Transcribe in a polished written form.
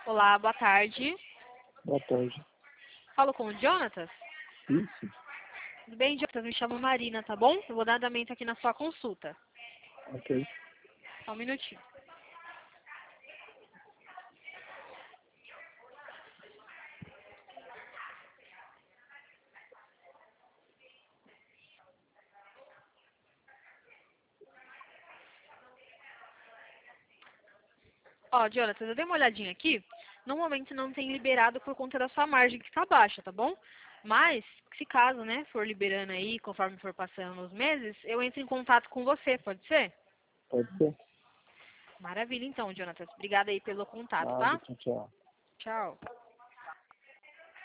Olá, boa tarde. Boa tarde. Falo com o Jonatas? Isso? Tudo bem, Jonatas? Me chamo Marina, tá bom? Eu vou dar andamento aqui na sua consulta. Ok. Só um minutinho. Ó, Jonatas, eu dei uma olhadinha aqui. No momento não tem liberado por conta da sua margem que está baixa, tá bom? Mas, se caso, né, for liberando aí, conforme for passando os meses, eu entro em contato com você, pode ser? Pode ser? Maravilha, então, Jonatas. Obrigada aí pelo contato, Nada, tá? tchau, tchau. Tchau.